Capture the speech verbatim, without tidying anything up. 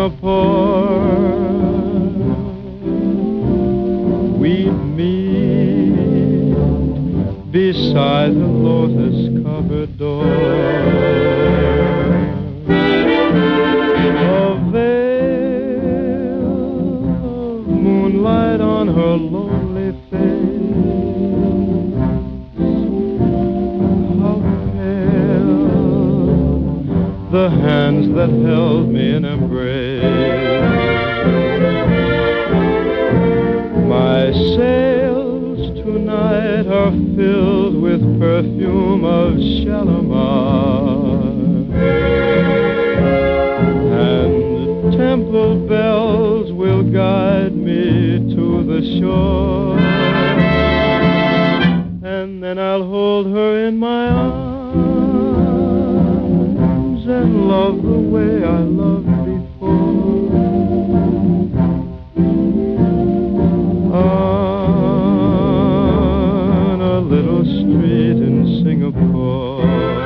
Singapore, we'd meet beside the lotus-covered door. A veil of moonlight on her lonely face. How pale the hands that held me in embrace. My sails tonight are filled with perfume of Shalimar, and temple bells will guide me to the shore, and then I'll hold her in my arms and love the way I loved before. On a little street in Singapore.